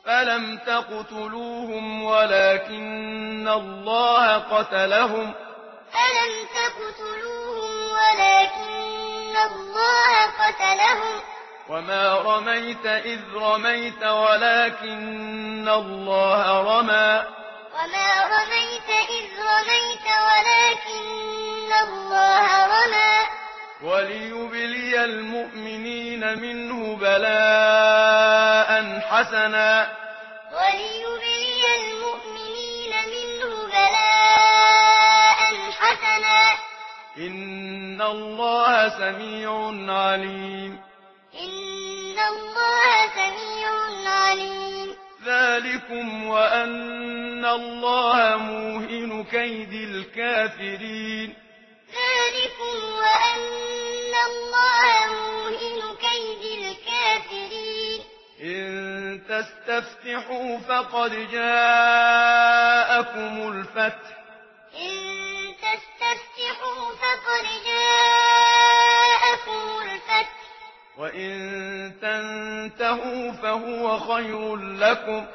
فلم تقتلوهم ولكن الله قتلهم وما رميت إذ رميت ولكن الله رمى وليبلي المؤمنين منه بلاء حسنا إن الله سميع عليم ذلكم وأن الله موهن كيد الكافرين إن تستفتحوا فقد جاءكم الفتح وإن تنتهوا فهو خير لكم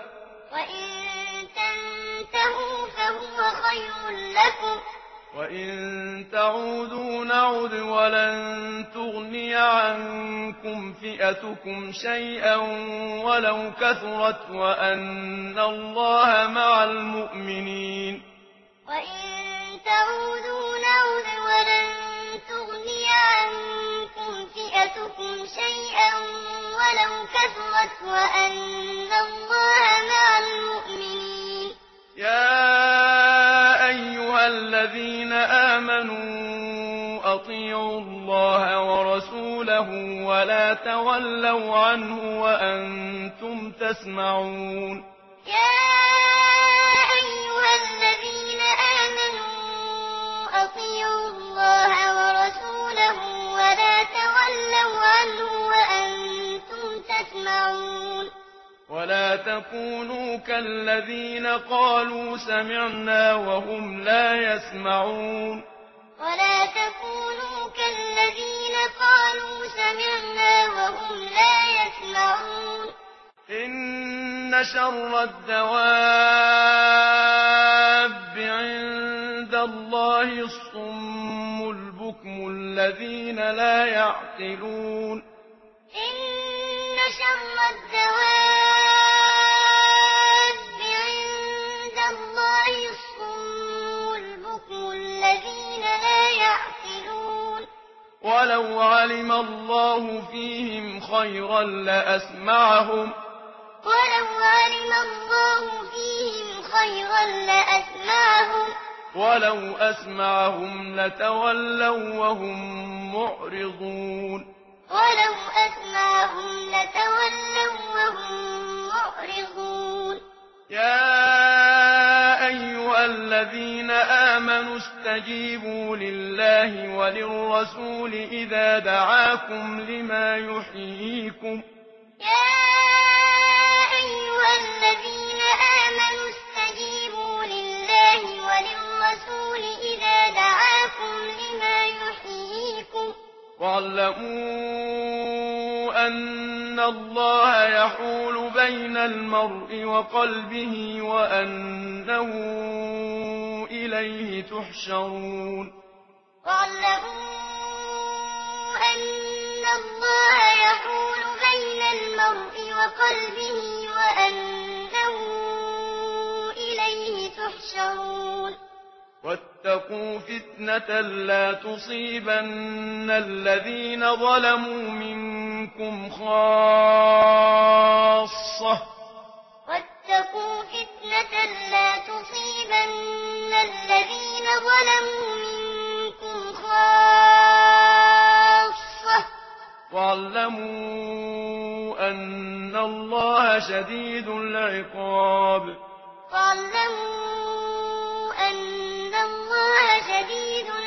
وإن تعودوا نعد ولن تغني عنكم فئتكم شيئا ولو كثرت وأن الله مع المؤمنين يا أيها الذين آمنوا أطيعوا الله ورسوله ولا تولوا عنه وأنتم تسمعون ولا تكونوا كالذين قالوا سمعنا وهم لا يسمعون إن شر الدواب عند الله الصم البكم الذين لا يعقلون ولو علم الله فيهم خيرا لأسمعهم ولو أسمعهم لتولوا وهم معرضون يا أيها الذين آمنوا استجيبوا لله وللرسول إذا دعاكم لما يحييكم واعلموا أن الله يحول بين المرء وقلبه وأنه إليه تحشرون واتقوا فتنة لا تصيبن الذين ظلموا منكم خاصة واعلموا أن الله شديد العقاب